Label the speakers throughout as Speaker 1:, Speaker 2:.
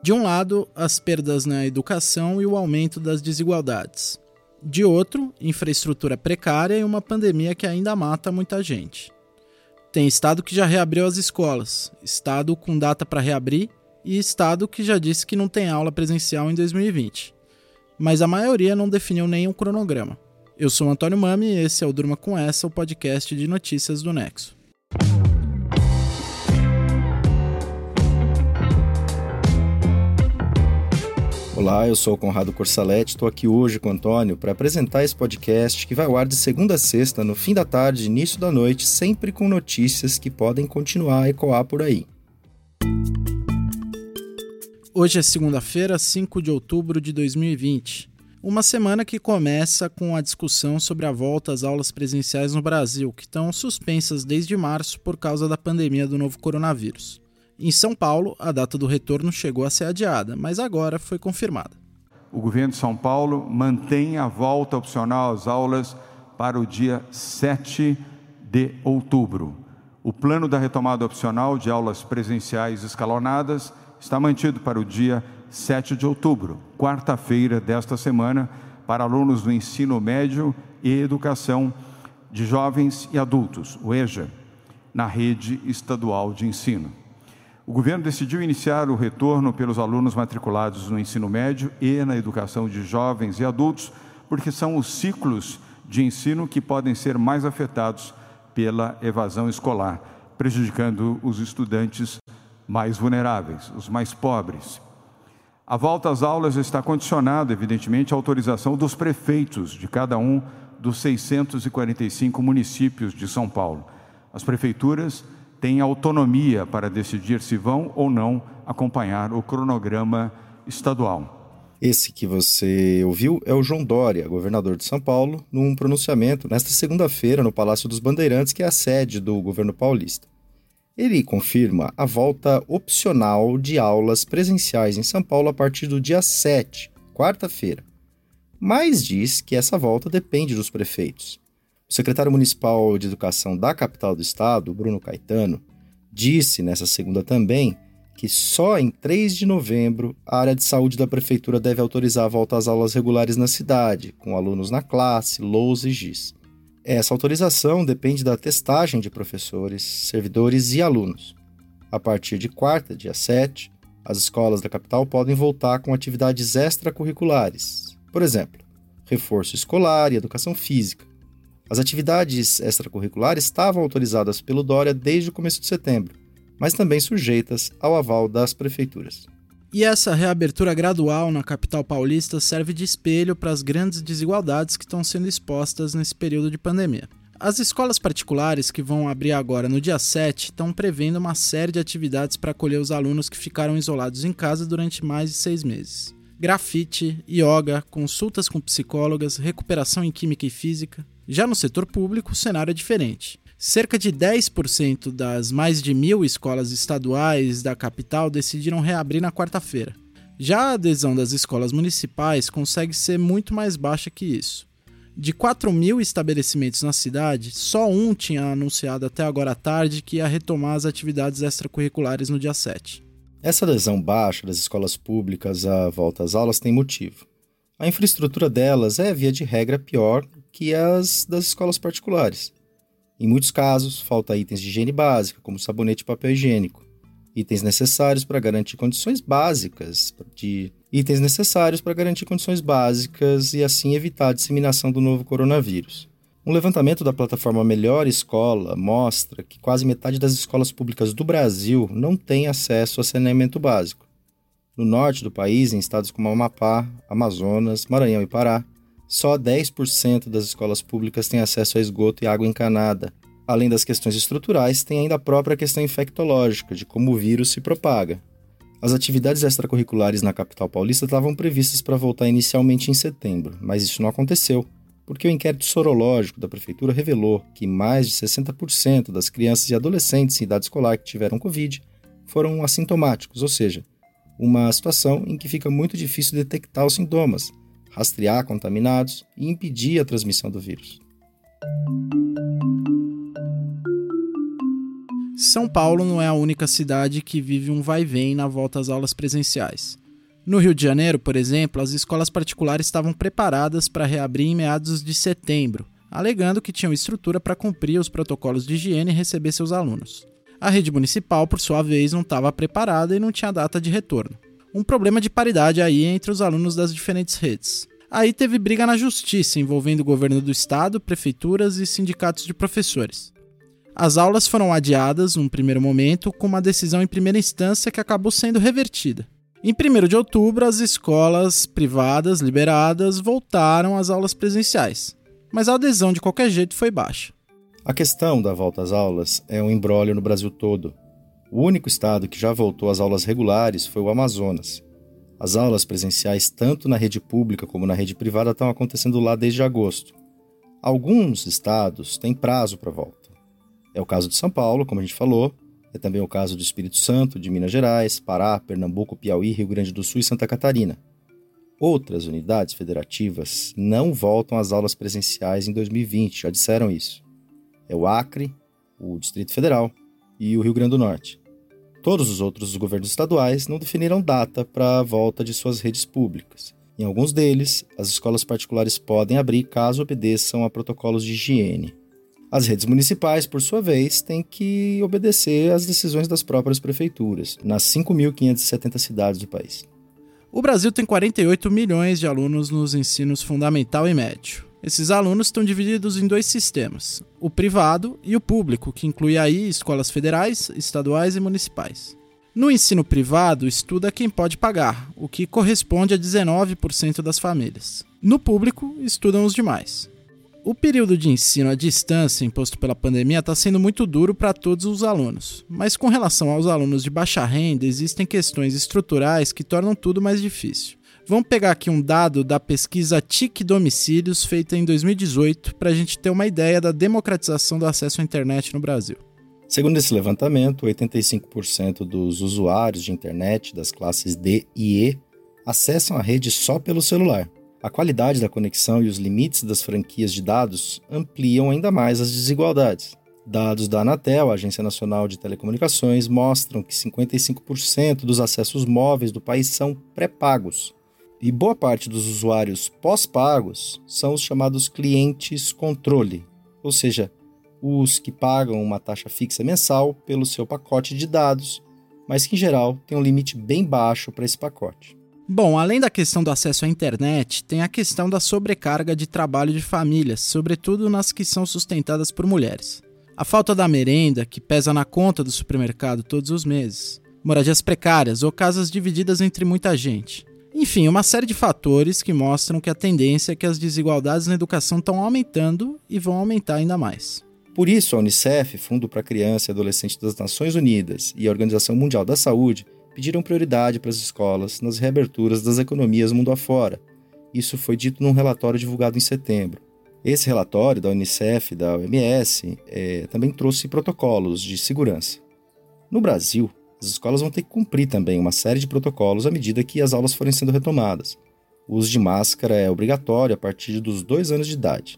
Speaker 1: De um lado, as perdas na educação e o aumento das desigualdades. De outro, infraestrutura precária e uma pandemia que ainda mata muita gente. Tem estado que já reabriu as escolas, estado com data para reabrir e estado que já disse que não tem aula presencial em 2020. Mas a maioria não definiu nenhum cronograma. Eu sou o Antônio Mami e esse é o Durma Com Essa, o podcast de notícias do Nexo.
Speaker 2: Olá, eu sou o Conrado Corsaletti, estou aqui hoje com o Antônio para apresentar esse podcast que vai ao ar de segunda a sexta, no fim da tarde, início da noite, sempre com notícias que podem continuar a ecoar por aí.
Speaker 1: Hoje é segunda-feira, 5 de outubro de 2020. Uma semana que começa com a discussão sobre a volta às aulas presenciais no Brasil, que estão suspensas desde março por causa da pandemia do novo coronavírus. Em São Paulo, a data do retorno chegou a ser adiada, mas agora foi confirmada.
Speaker 3: O governo de São Paulo mantém a volta opcional às aulas para o dia 7 de outubro. O plano da retomada opcional de aulas presenciais escalonadas está mantido para o dia 7 de outubro, quarta-feira desta semana, para alunos do ensino médio e educação de jovens e adultos, o EJA, na rede estadual de ensino. O governo decidiu iniciar o retorno pelos alunos matriculados no ensino médio e na educação de jovens e adultos, porque são os ciclos de ensino que podem ser mais afetados pela evasão escolar, prejudicando os estudantes mais vulneráveis, os mais pobres. A volta às aulas está condicionada, evidentemente, à autorização dos prefeitos de cada um dos 645 municípios de São Paulo. As prefeituras têm autonomia para decidir se vão ou não acompanhar o cronograma estadual.
Speaker 2: Esse que você ouviu é o João Dória, governador de São Paulo, num pronunciamento nesta segunda-feira no Palácio dos Bandeirantes, que é a sede do governo paulista. Ele confirma a volta opcional de aulas presenciais em São Paulo a partir do dia 7, quarta-feira, mas diz que essa volta depende dos prefeitos. O secretário municipal de educação da capital do estado, Bruno Caetano, disse nessa segunda também que só em 3 de novembro a área de saúde da prefeitura deve autorizar a volta às aulas regulares na cidade, com alunos na classe, lousa e giz. Essa autorização depende da testagem de professores, servidores e alunos. A partir de quarta, dia 7, as escolas da capital podem voltar com atividades extracurriculares, por exemplo, reforço escolar e educação física. As atividades extracurriculares estavam autorizadas pelo Dória desde o começo de setembro, mas também sujeitas ao aval das prefeituras.
Speaker 1: E essa reabertura gradual na capital paulista serve de espelho para as grandes desigualdades que estão sendo expostas nesse período de pandemia. As escolas particulares que vão abrir agora no dia 7 estão prevendo uma série de atividades para acolher os alunos que ficaram isolados em casa durante mais de 6 meses. Grafite, yoga, consultas com psicólogas, recuperação em química e física. Já no setor público, o cenário é diferente. Cerca de 10% das mais de 1.000 escolas estaduais da capital decidiram reabrir na quarta-feira. Já a adesão das escolas municipais consegue ser muito mais baixa que isso. De 4.000 estabelecimentos na cidade, só um tinha anunciado até agora à tarde que ia retomar as atividades extracurriculares no dia 7.
Speaker 2: Essa adesão baixa das escolas públicas à volta às aulas tem motivo. A infraestrutura delas é, via de regra, pior que as das escolas particulares. Em muitos casos, falta itens de higiene básica, como sabonete e papel higiênico, itens necessários para garantir condições básicas e assim evitar a disseminação do novo coronavírus. Um levantamento da plataforma Melhor Escola mostra que quase metade das escolas públicas do Brasil não tem acesso a saneamento básico. No norte do país, em estados como Amapá, Amazonas, Maranhão e Pará, só 10% das escolas públicas têm acesso a esgoto e água encanada. Além das questões estruturais, tem ainda a própria questão infectológica, de como o vírus se propaga. As atividades extracurriculares na capital paulista estavam previstas para voltar inicialmente em setembro, mas isso não aconteceu, porque o inquérito sorológico da prefeitura revelou que mais de 60% das crianças e adolescentes em idade escolar que tiveram Covid foram assintomáticos, ou seja, uma situação em que fica muito difícil detectar os sintomas, rastrear contaminados e impedir a transmissão do vírus.
Speaker 1: São Paulo não é a única cidade que vive um vai-vem na volta às aulas presenciais. No Rio de Janeiro, por exemplo, as escolas particulares estavam preparadas para reabrir em meados de setembro, alegando que tinham estrutura para cumprir os protocolos de higiene e receber seus alunos. A rede municipal, por sua vez, não estava preparada e não tinha data de retorno. Um problema de paridade aí entre os alunos das diferentes redes. Aí teve briga na justiça envolvendo o governo do estado, prefeituras e sindicatos de professores. As aulas foram adiadas num primeiro momento com uma decisão em primeira instância que acabou sendo revertida. Em 1º de outubro, as escolas privadas liberadas voltaram às aulas presenciais, mas a adesão de qualquer jeito foi baixa.
Speaker 2: A questão da volta às aulas é um imbróglio no Brasil todo. O único estado que já voltou às aulas regulares foi o Amazonas. As aulas presenciais, tanto na rede pública como na rede privada, estão acontecendo lá desde agosto. Alguns estados têm prazo para volta. É o caso de São Paulo, como a gente falou, é também o caso do Espírito Santo, de Minas Gerais, Pará, Pernambuco, Piauí, Rio Grande do Sul e Santa Catarina. Outras unidades federativas não voltam às aulas presenciais em 2020, já disseram isso. É o Acre, o Distrito Federal e o Rio Grande do Norte. Todos os outros governos estaduais não definiram data para a volta de suas redes públicas. Em alguns deles, as escolas particulares podem abrir caso obedeçam a protocolos de higiene. As redes municipais, por sua vez, têm que obedecer às decisões das próprias prefeituras, nas 5.570 cidades do país.
Speaker 1: O Brasil tem 48 milhões de alunos nos ensinos fundamental e médio. Esses alunos estão divididos em 2 sistemas, o privado e o público, que inclui aí escolas federais, estaduais e municipais. No ensino privado, estuda quem pode pagar, o que corresponde a 19% das famílias. No público, estudam os demais. O período de ensino à distância imposto pela pandemia está sendo muito duro para todos os alunos, mas com relação aos alunos de baixa renda, existem questões estruturais que tornam tudo mais difícil. Vamos pegar aqui um dado da pesquisa TIC Domicílios, feita em 2018, para a gente ter uma ideia da democratização do acesso à internet no Brasil.
Speaker 2: Segundo esse levantamento, 85% dos usuários de internet das classes D e E acessam a rede só pelo celular. A qualidade da conexão e os limites das franquias de dados ampliam ainda mais as desigualdades. Dados da Anatel, a Agência Nacional de Telecomunicações, mostram que 55% dos acessos móveis do país são pré-pagos. E boa parte dos usuários pós-pagos são os chamados clientes controle, ou seja, os que pagam uma taxa fixa mensal pelo seu pacote de dados, mas que em geral tem um limite bem baixo para esse pacote.
Speaker 1: Bom, além da questão do acesso à internet, tem a questão da sobrecarga de trabalho de famílias, sobretudo nas que são sustentadas por mulheres. A falta da merenda, que pesa na conta do supermercado todos os meses. Moradias precárias ou casas divididas entre muita gente. Enfim, uma série de fatores que mostram que a tendência é que as desigualdades na educação estão aumentando e vão aumentar ainda mais.
Speaker 2: Por isso, a Unicef, Fundo para Criança e Adolescente das Nações Unidas e a Organização Mundial da Saúde pediram prioridade para as escolas nas reaberturas das economias mundo afora. Isso foi dito num relatório divulgado em setembro. Esse relatório da Unicef e da OMS também trouxe protocolos de segurança. No Brasil, as escolas vão ter que cumprir também uma série de protocolos à medida que as aulas forem sendo retomadas. O uso de máscara é obrigatório a partir dos 2 anos de idade.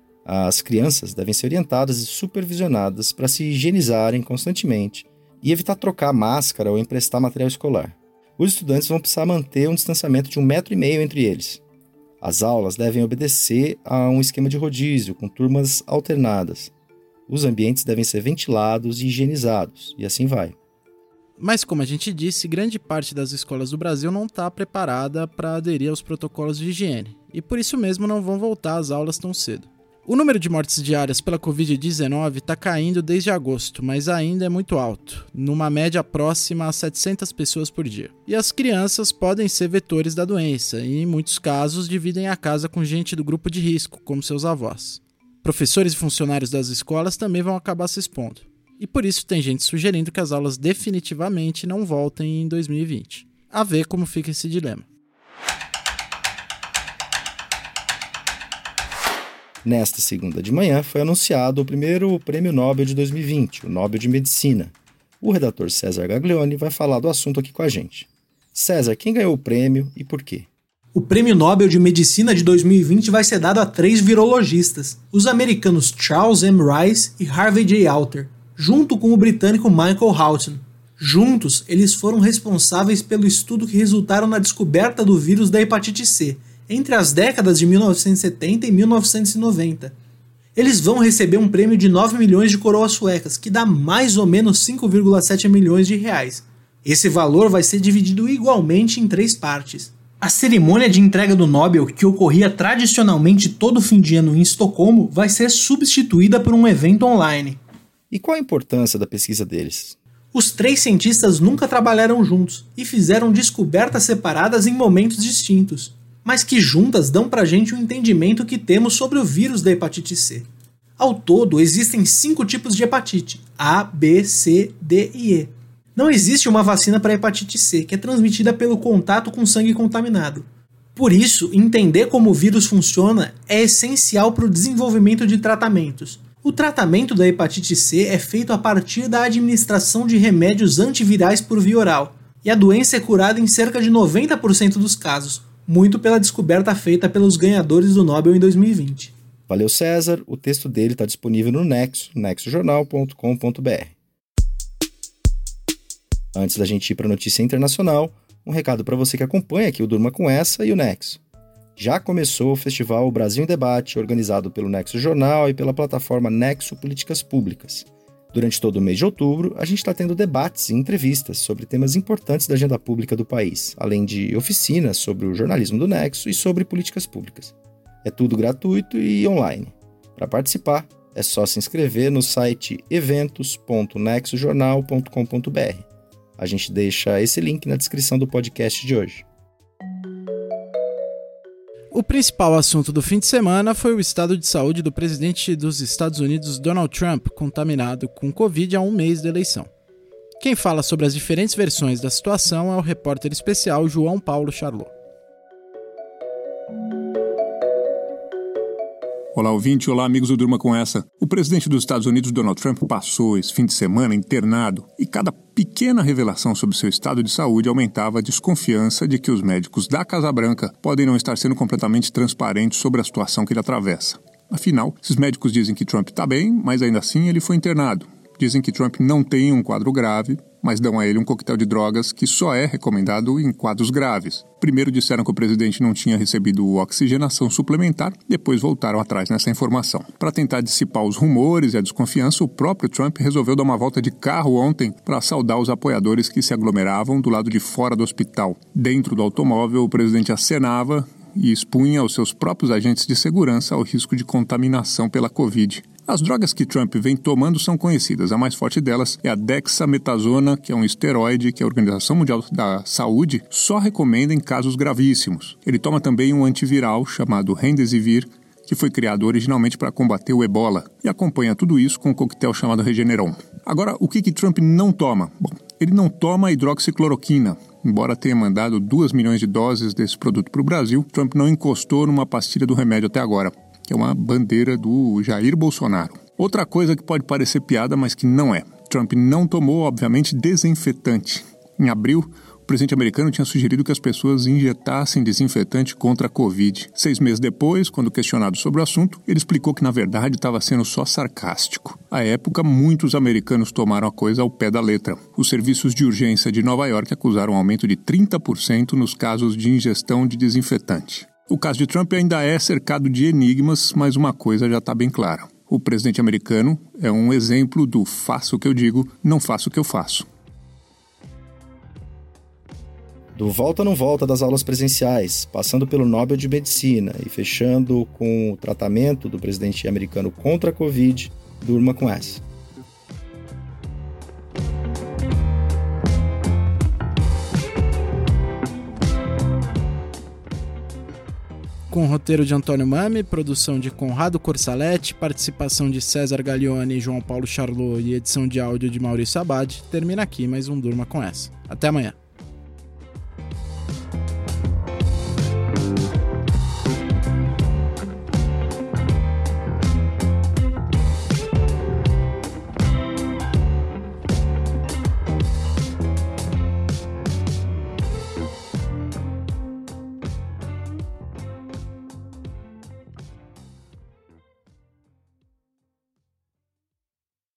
Speaker 2: As crianças devem ser orientadas e supervisionadas para se higienizarem constantemente e evitar trocar máscara ou emprestar material escolar. Os estudantes vão precisar manter um distanciamento de 1,5 metro entre eles. As aulas devem obedecer a um esquema de rodízio, com turmas alternadas. Os ambientes devem ser ventilados e higienizados, e assim vai.
Speaker 1: Mas, como a gente disse, grande parte das escolas do Brasil não está preparada para aderir aos protocolos de higiene, e por isso mesmo não vão voltar às aulas tão cedo. O número de mortes diárias pela Covid-19 está caindo desde agosto, mas ainda é muito alto, numa média próxima a 700 pessoas por dia. E as crianças podem ser vetores da doença e, em muitos casos, dividem a casa com gente do grupo de risco, como seus avós. Professores e funcionários das escolas também vão acabar se expondo. E por isso tem gente sugerindo que as aulas definitivamente não voltem em 2020. A ver como fica esse dilema.
Speaker 2: Nesta segunda de manhã foi anunciado o primeiro Prêmio Nobel de 2020, o Nobel de Medicina. O redator César Gaglione vai falar do assunto aqui com a gente. César, quem ganhou o prêmio e por quê?
Speaker 4: O Prêmio Nobel de Medicina de 2020 vai ser dado a 3 virologistas, os americanos Charles M. Rice e Harvey J. Alter, junto com o britânico Michael Houghton. Juntos, eles foram responsáveis pelo estudo que resultaram na descoberta do vírus da hepatite C, entre as décadas de 1970 e 1990. Eles vão receber um prêmio de 9 milhões de coroas suecas, que dá mais ou menos 5,7 milhões de reais. Esse valor vai ser dividido igualmente em 3 partes. A cerimônia de entrega do Nobel, que ocorria tradicionalmente todo fim de ano em Estocolmo, vai ser substituída por um evento online.
Speaker 2: E qual a importância da pesquisa deles?
Speaker 4: Os 3 cientistas nunca trabalharam juntos e fizeram descobertas separadas em momentos distintos, mas que juntas dão pra gente o entendimento que temos sobre o vírus da hepatite C. Ao todo, existem 5 tipos de hepatite: A, B, C, D e E. Não existe uma vacina para hepatite C, que é transmitida pelo contato com sangue contaminado. Por isso, entender como o vírus funciona é essencial para o desenvolvimento de tratamentos. O tratamento da hepatite C é feito a partir da administração de remédios antivirais por via oral, e a doença é curada em cerca de 90% dos casos, muito pela descoberta feita pelos ganhadores do Nobel em 2020.
Speaker 2: Valeu, César. O texto dele está disponível no Nexo, nexojornal.com.br. Antes da gente ir para a notícia internacional, um recado para você que acompanha aqui o Durma Com Essa e o Nexo. Já começou o Festival Brasil em Debate, organizado pelo Nexo Jornal e pela plataforma Nexo Políticas Públicas. Durante todo o mês de outubro, a gente está tendo debates e entrevistas sobre temas importantes da agenda pública do país, além de oficinas sobre o jornalismo do Nexo e sobre políticas públicas. É tudo gratuito e online. Para participar, é só se inscrever no site eventos.nexojornal.com.br. A gente deixa esse link na descrição do podcast de hoje.
Speaker 1: O principal assunto do fim de semana foi o estado de saúde do presidente dos Estados Unidos, Donald Trump, contaminado com Covid há um mês da eleição. Quem fala sobre as diferentes versões da situação é o repórter especial João Paulo Charlot.
Speaker 5: Olá, ouvinte. Olá, amigos do Durma Com Essa. O presidente dos Estados Unidos, Donald Trump, passou esse fim de semana internado e cada pequena revelação sobre seu estado de saúde aumentava a desconfiança de que os médicos da Casa Branca podem não estar sendo completamente transparentes sobre a situação que ele atravessa. Afinal, esses médicos dizem que Trump está bem, mas ainda assim ele foi internado. Dizem que Trump não tem um quadro grave, mas dão a ele um coquetel de drogas que só é recomendado em quadros graves. Primeiro disseram que o presidente não tinha recebido oxigenação suplementar, depois voltaram atrás nessa informação. Para tentar dissipar os rumores e a desconfiança, o próprio Trump resolveu dar uma volta de carro ontem para saudar os apoiadores que se aglomeravam do lado de fora do hospital. Dentro do automóvel, o presidente acenava e expunha aos seus próprios agentes de segurança ao risco de contaminação pela Covid. As drogas que Trump vem tomando são conhecidas. A mais forte delas é a dexametasona, que é um esteroide que a Organização Mundial da Saúde só recomenda em casos gravíssimos. Ele toma também um antiviral chamado Remdesivir, que foi criado originalmente para combater o ebola, e acompanha tudo isso com um coquetel chamado Regeneron. Agora, o que Trump não toma? Bom, ele não toma hidroxicloroquina. Embora tenha mandado 2 milhões de doses desse produto para o Brasil, Trump não encostou numa pastilha do remédio até agora, que é uma bandeira do Jair Bolsonaro. Outra coisa que pode parecer piada, mas que não é. Trump não tomou, obviamente, desinfetante. Em abril, o presidente americano tinha sugerido que as pessoas injetassem desinfetante contra a Covid. 6 meses depois, quando questionado sobre o assunto, ele explicou que, na verdade, estava sendo só sarcástico. À época, muitos americanos tomaram a coisa ao pé da letra. Os serviços de urgência de Nova York acusaram um aumento de 30% nos casos de ingestão de desinfetante. O caso de Trump ainda é cercado de enigmas, mas uma coisa já está bem clara. O presidente americano é um exemplo do faço o que eu digo, não faço o que eu faço.
Speaker 2: Do volta não volta das aulas presenciais, passando pelo Nobel de Medicina e fechando com o tratamento do presidente americano contra a Covid, durma com essa.
Speaker 1: Com roteiro de Antônio Mami, produção de Conrado Corsaletti, participação de César Gaglione e João Paulo Charlot e edição de áudio de Maurício Abad, termina aqui mais um Durma Com Essa. Até amanhã.